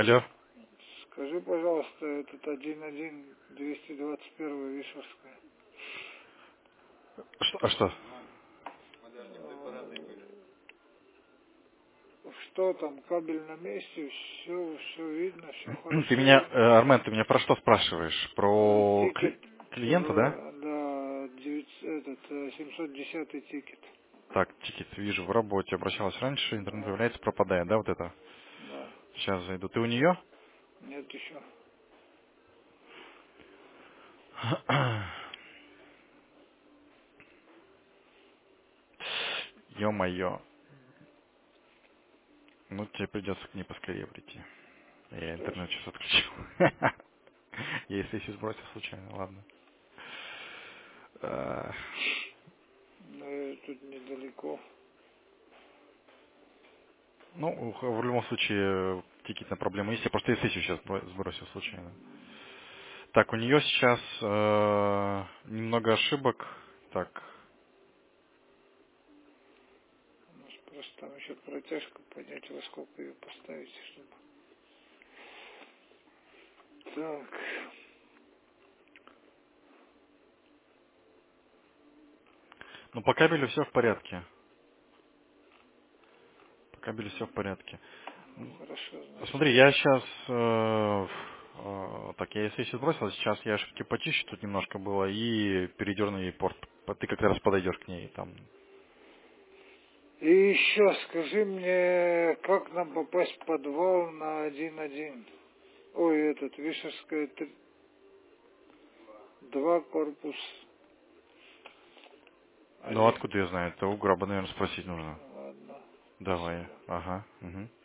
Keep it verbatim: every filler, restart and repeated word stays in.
Алло. Скажи, пожалуйста, этот один один двести двадцать один Вишерская. Что, а что? Что там, кабель на месте, все, все видно, все Ты меня, хорошо. э, Армен, ты меня про что спрашиваешь? Э, Про Тикет, кли- клиента, да? э, да, девятьсот этот, э, семьсот десятый тикет. Так, тикет вижу в работе. Обращалась раньше, интернет Да, появляется, пропадает, да, вот это? да. Сейчас зайду. Ты у нее? Нет еще. Ё-моё. Ну, тебе придется к ней поскорее прийти. Я интернет Точно. сейчас отключил. Я если сессию сбросил случайно, ладно. Э, Но я тут недалеко. Ну, в в любом случае, тикетная проблема есть. Я просто сессию сейчас бро- сбросил случайно. Так, у нее сейчас э, немного ошибок. Так, Может, просто там еще протяжку поднять, во сколько ее поставить, чтобы... Так, ну по кабелю все в порядке. По кабелю все в порядке. ну хорошо, значит. Смотри, я сейчас... э, э, так, я сессию сбросил, сейчас я ошибки почищу, тут немножко было, и передерну ей порт. Ты как раз подойдешь к ней там. И еще скажи мне, как нам попасть в подвал на один один? Ой, этот, Вишерская, три- два корпус Ну, один. откуда я знаю? Это у Граба, наверное, спросить нужно. Ладно, Давай. спасибо. Ага. Угу.